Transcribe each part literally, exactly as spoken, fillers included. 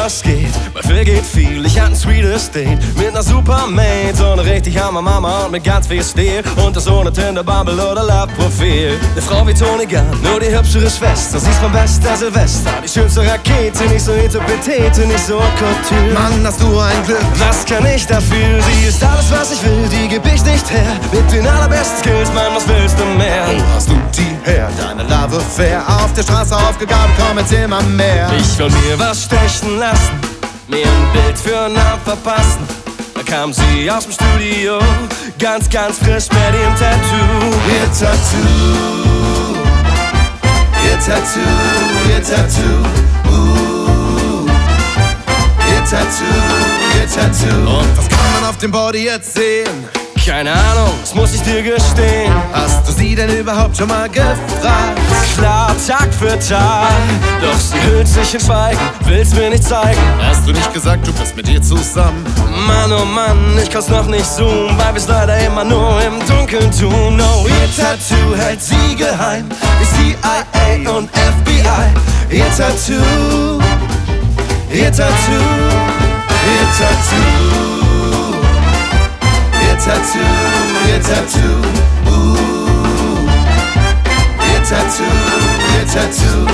was geht, bei Phil geht viel. Ich hatte ein sweetes Date mit ner Supermate, so ne richtig hammer Mama und mit ganz viel Stil. Und das ohne Tinder, Bumble oder Love-Profil. Ne Frau wie Toni Gunn, nur die hübschere Schwester. Sie ist mein bester Silvester, die schönste Rakete. Nicht so Etepetete, nicht so Couture. Mann, hast du ein Glück. Was kann ich dafür? Sie ist alles, was ich will, die geb ich nicht her. Mit den allerbesten Skills, Mann, was willst du mehr? Wo hast du die her? Deine Love Affair auf der Straße aufgegabelt, komm, erzähl mal mehr. Ich will mir was stechen lassen, mir ein Bild für einen Abend verpassen. Da kam sie aus dem Studio, ganz, ganz frisch mit ihrem Tattoo. Ihr Tattoo, ihr Tattoo, ihr Tattoo, uh. Ihr Tattoo, ihr Tattoo. Und was kann man auf dem Body jetzt sehen? Keine Ahnung, das muss ich dir gestehen. Hast du sie denn überhaupt schon mal gefragt? Klar, Tag für Tag, doch sie hüllt sich in Schweigen, will's mir nicht zeigen. Hast du nicht gesagt, du bist mit ihr zusammen? Mann, oh Mann, ich kann's noch nicht zoomen, weil wir's leider immer nur im Dunkeln tun. No, ihr Tattoo hält sie geheim, wie C I A und F B I. Ihr Tattoo, ihr Tattoo, ihr Tattoo. Ihr Tattoo, ihr Tattoo, uh. Ihr Tattoo, ihr Tattoo.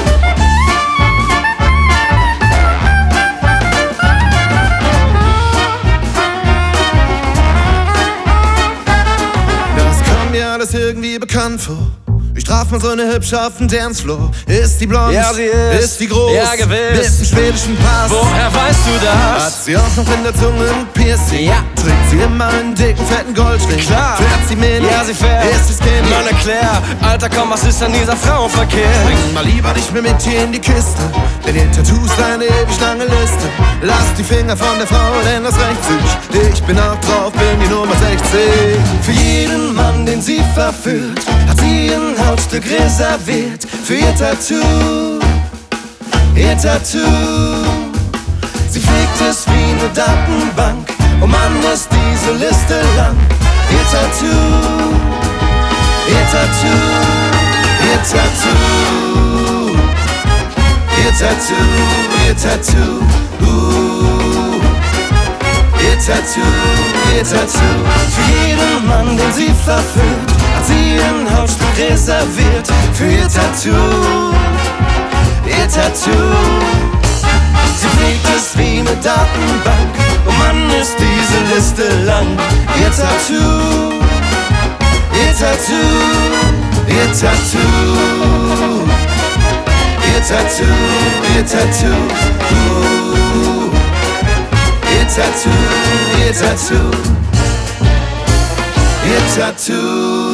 Das kommt mir alles irgendwie bekannt vor. Ich traf mal so eine hübsche auf dem Dancefloor. Ist die blond? Ja, sie ist. Ist die groß? Ja, gewiss. Mit dem schwedischen Pass. Woher weißt du das? Hat sie auch noch in der Zunge ein Piercing? Ja. Trägt sie immer einen dicken, fetten Goldring? Klar. Fährt sie Mini? Ja, sie fährt. Ist sie skinny? Mann, erklär, Alter, komm, was ist an dieser Frauenverkehr? Bring mal lieber nicht mehr mit hier in die Kiste, denn ihr Tattoo ist eine ewig lange Liste. Lass die Finger von der Frau, denn das rächt sich. Ich bin auch drauf, bin die Nummer sechzig. Für jeden Mann, den sie verführt, hat sie ein Hautstück reserviert. Für ihr Tattoo, ihr Tattoo. Sie pflegt es wie eine Datenbank. Oh Mann, ist diese Liste lang. Ihr Tattoo, ihr Tattoo, ihr Tattoo. Ihr Tattoo, ihr Tattoo, uh. Ihr Tattoo, ihr Tattoo. Für jeden Mann, den sie verführt, hat sie ein Hautstück reserviert. Für ihr Tattoo, ihr Tattoo. Sie pflegt es wie eine Datenbank. Oh Mann, ist diese Liste lang. Ihr Tattoo, ihr Tattoo, ihr Tattoo. Ihr Tattoo, ihr Tattoo, uh. Ihr Tattoo, ihr Tattoo, ihr Tattoo.